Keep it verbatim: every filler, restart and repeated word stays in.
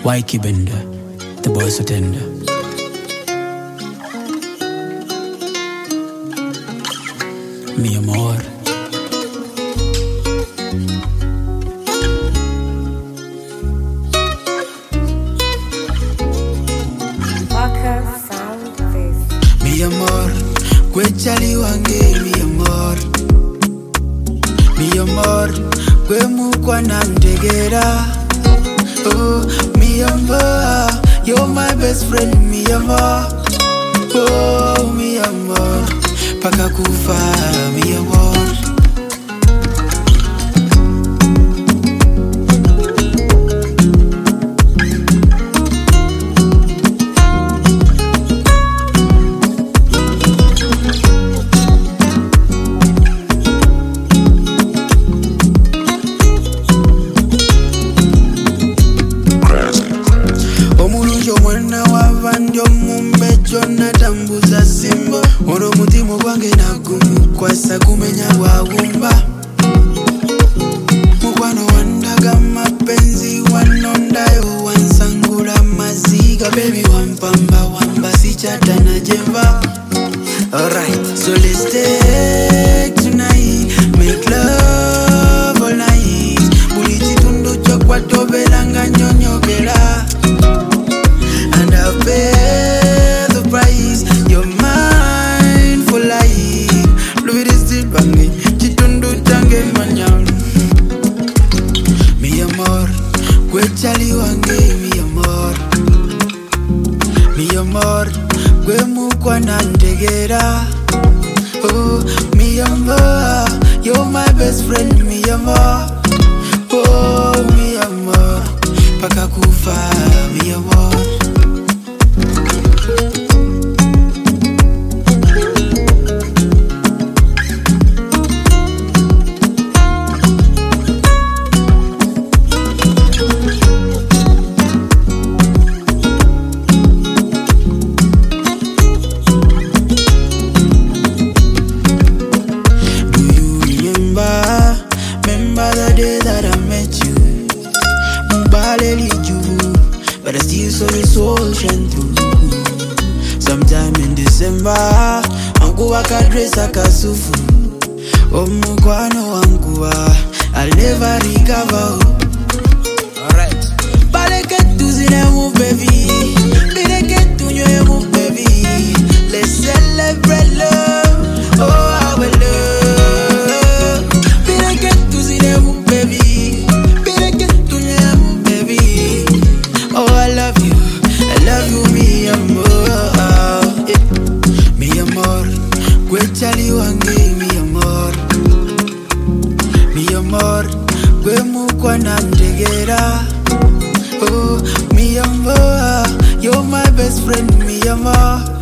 Waiki bender, the boys are tender. Mi amor. Mi amor, kwechali wange mi amor. Mi amor, kwe mukwa na mtegera. Oh, mi amor, you're my best friend, mi amor. Oh, mi amor, paka kufa, mi amor. Mwana wavandio mumbe jona tambuza simbo Oro mutimu wange na gumu kwa sakumenya wawumba Mkwano wandaga mapenzi wanondayo wansangula maziga Baby wampamba wamba sichata na jemba Alright, so let's take tonight Make love all night Buliti tundu chokwa tobelanga nyonyogela And I'll pay the price. You're mine for life. Louis this deep bangi, chitundu change manyang. Mi amor, kwechali wange mi amor. Mi amor, kwe mukwa na ntegera. Oh, mi amor, you're my best friend, mi amor. Oh, mi amor, paka kufa, mi amor. Remember the day that I met you Mbaleli juvu But I still saw your soul shine through Sometime in December Angu wakadresa kasufu Omukwano wanguwa I'll never recover. Alright. Baleketu zine move baby Bireketu nyoye move baby Let's celebrate love. Oh our love Kwechali wange mi amor. Mi amor, kwe mukwa na ntegera. Oh, mi amor, you're my best friend, mi amor.